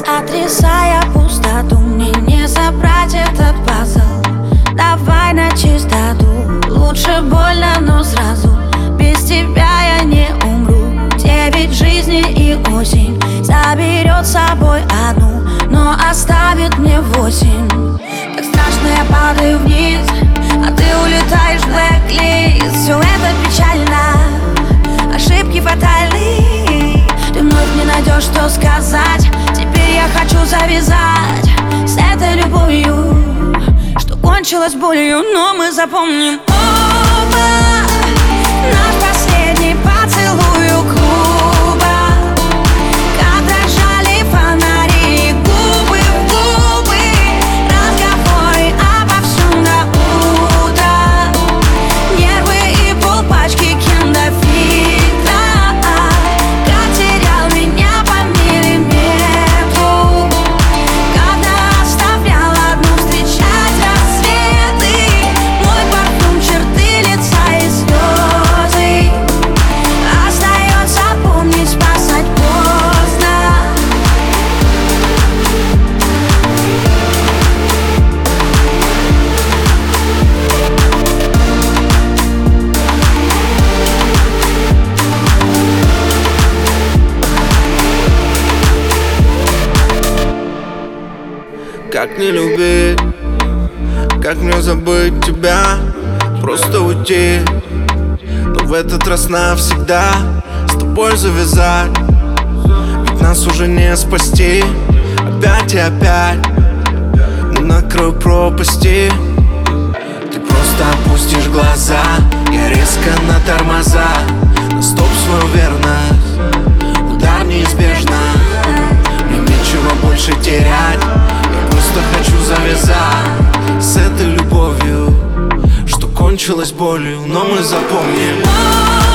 Сотрясая пустоту, мне не собрать этот пазл. Давай на чистоту, лучше больно, но сразу. Без тебя я не умру. 9 жизней и осень заберет с собой одну, но оставит мне 8. Так страшно, я падаю вниз, а ты улетаешь в блэк-лист. Все это печально, ошибки фатальны. Ты вновь не найдешь, что сказать. Теперь я хочу завязать с этой любовью, что кончилось болью, но мы запомним оба наш последний поцелуй у клуба, как дрожали фонари, губы в губы, разговоры обо всем до утра, нервы и полпачки кендафита. Как терял меня по миллиметру, когда оставлял одну встречать рассветы. Мой парфюм, черты лица и слезы, остается помнить, спасать поздно. Как не любить, как мне забыть тебя, просто уйти, но в этот раз навсегда с тобой завязать. Ведь нас уже не спасти, опять и опять мы на краю пропасти. Ты просто опустишь глаза, я резко на тормоза, на стоп свою верность, удар неизбежно. Мне нечего больше терять, я просто хочу завязать с этой любовью, что кончилось болью, но мы запомним.